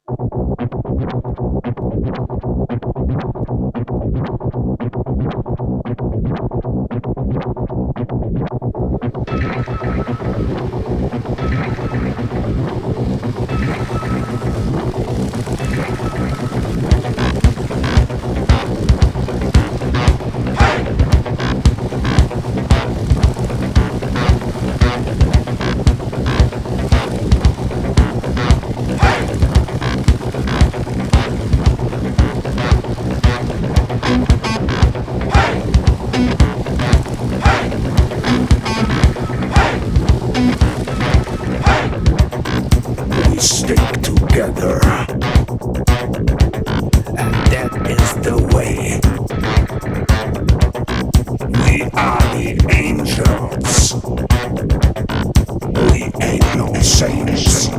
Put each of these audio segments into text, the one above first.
We stick together, and that is the way. We are the angels. We ain't no saints.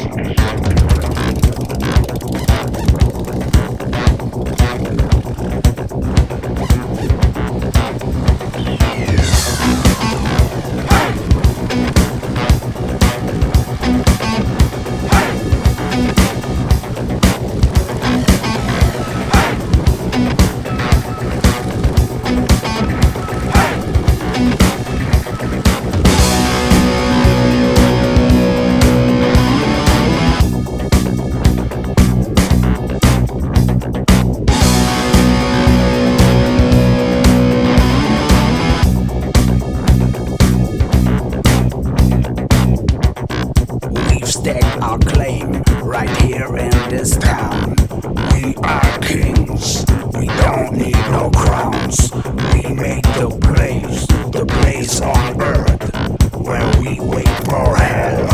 We've staked our claim right here in this town. We are kings. We don't need no crowns. We made the place on earth where we wait for hell.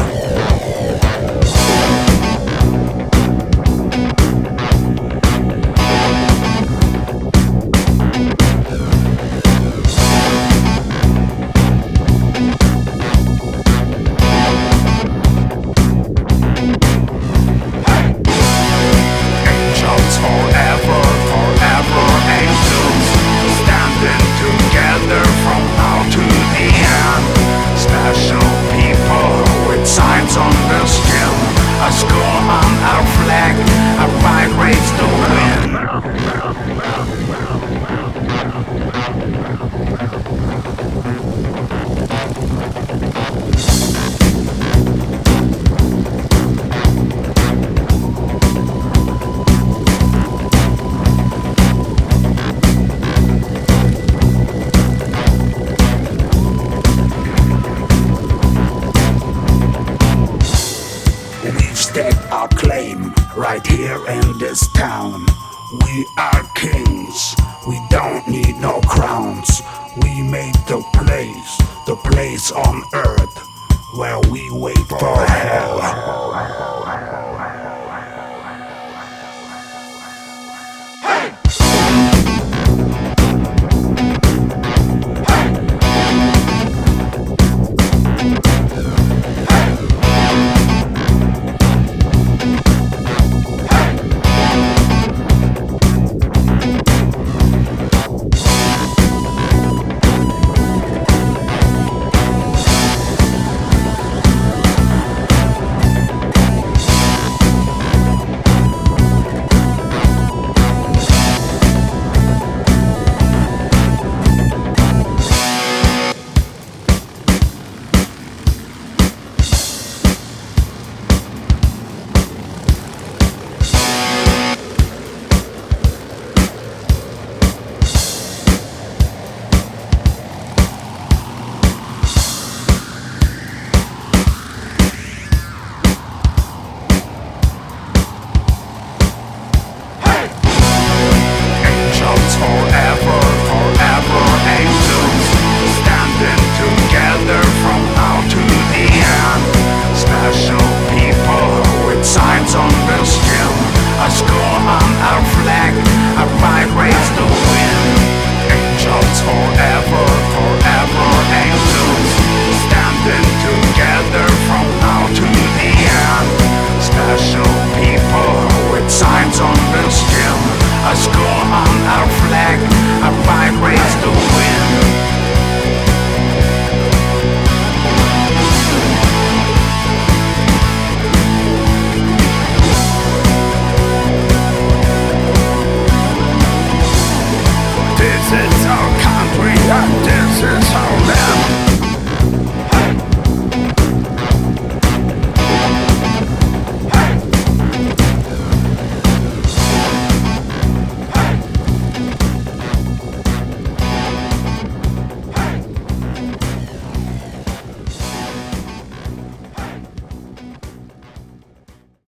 Angels forever, forever angels, standing together from now to the end. Special people with signs on their skin, a skull on our flag, a fight race to win. We've staked our claim right here in this town. We are kings. We don't need no crowns. We made the place on earth where we wait for hell. Angels forever.